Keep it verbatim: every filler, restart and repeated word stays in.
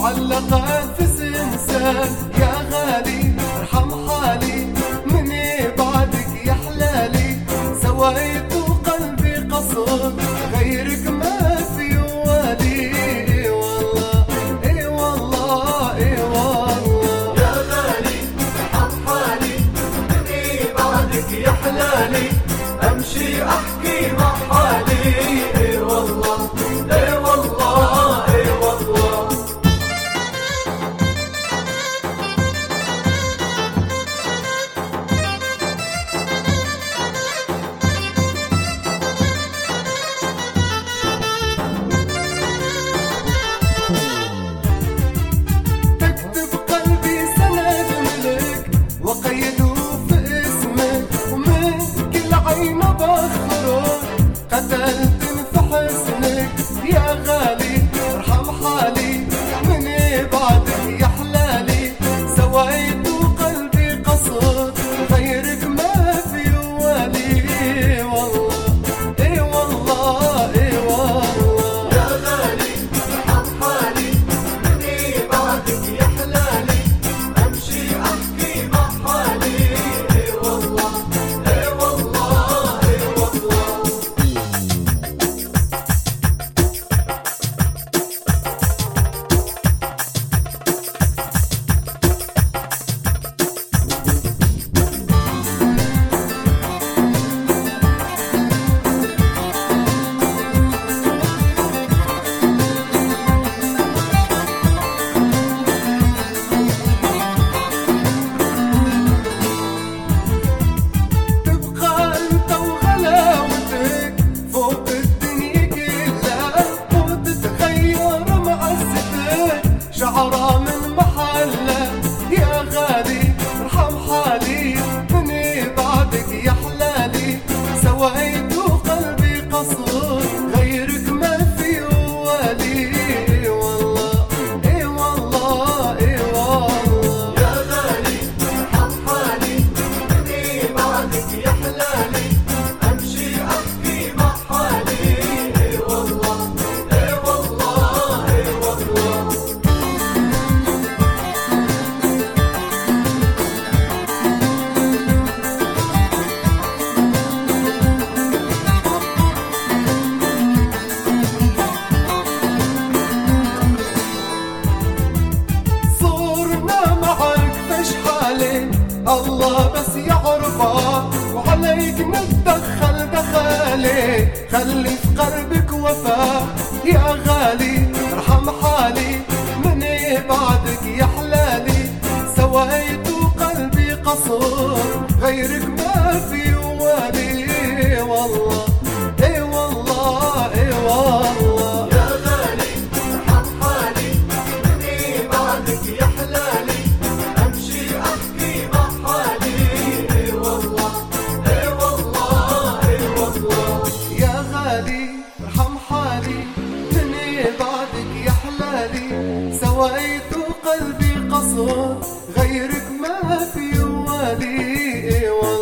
علقت في سنسان يا غالي ارحم حالي مني بعدك يا حلالي سويت قلبي قصر غيرك ما في والي اي والله اي والله اي والله يا غالي ارحم حالي مني بعدك يا حلالي امشي احكي مع حالي اي والله اي والله اي والله تكتب قلبي سند ملك وقيده في اسمك ومن كل عين بخرج قتلت في حسنك يا غالي ارحم حالي مني بعدك يا حلالي سويت قلبي قصر غيرك ما في والي والله اي والله اي والله يا غالي ارحم حالي مني بعدك يا حلالي امشي احكي مع حالي اي والله اي والله اي والله تبقى انت وغلاوتك فوق الدنيا كلها وتتغير معزتك شعرة من محلة يا غالي ارحم حالي مني بعدك يا حلالي سويت قلبي قصر غيرك ما في والي اي والله اي والله اي والله يا غالي ارحم حالي مني بعدك يا حلالي امشي احكي مع حالي اي والله اي والله اي والله صورنا معك فش حالي الله بس يعرفها وعليك نتدخل دخالي خلي في قلبك وفاء يا غالي ارحم حالي مني بعدك يا حلالي سويت قلبي قصر غيرك ما في والي والله اي والله اي والله يا غالي ارحم حالي مني بعدك يا حلالي امشي احكي مع حالي اي والله اي والله اي والله يا غالي ارحم حالي مني بعدك يا حلالي سويت قلبي قصر غيرك ما في والي